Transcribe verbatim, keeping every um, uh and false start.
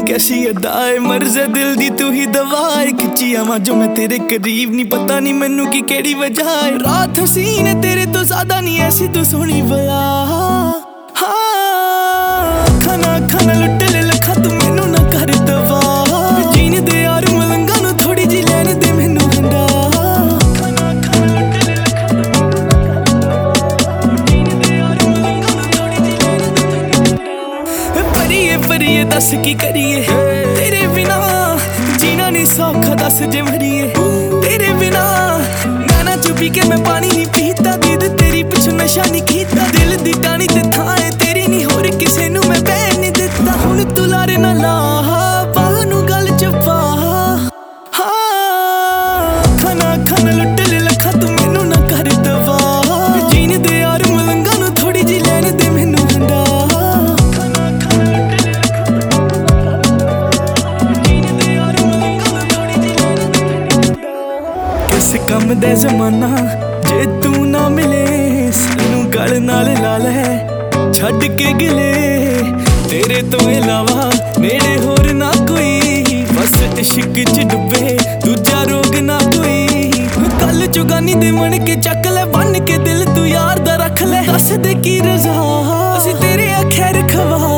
कैसी अदाए मर्ज़े दिल दी तू ही दवाए खिंची आवां जो मैं तेरे करीब नहीं पता नहीं मैनू की केड़ी वजह है रात हसीन है तेरे तो ज्यादा नहीं ऐसी तू सोहनी बला हाँ खाना खाना लुट ले लखा तू मैनू ना कर दवा जीने दे यार मलंगा नू थोड़ी जी लैन दे मैनू हंडा परिए दस की करिए तेरे बिना जीना नहीं सौखा दस जे मरिए तेरे बिना गाना चुपी के मैं पानी नहीं पीता दीद तेरी पिछ नशा नहीं कीता दिल दी टानी ते थाए तेरी नहीं होर किसे नू मैं बैन नहीं दिता हुण तू लारे ना ला बाह नू गल च पा हाँ खाना खाना लुट ले लखा तू मैनू ना कर दवा जीने दे यार मलंगा नू थोड़ी जी लैन दे मैनू हंडा कम दे जमाना जे तू ना मिले सानू गल नाल ला लै छड्ड के गिले तेरे तो इलावा नेड़े होर ना कोई बस इश्क च डुबे दूजा रोग ना कोई कल चुगानी दे मन के चक ले बन के दिल तू यार दा रख ले दस दे की रजा असी तेरे आखे रखवा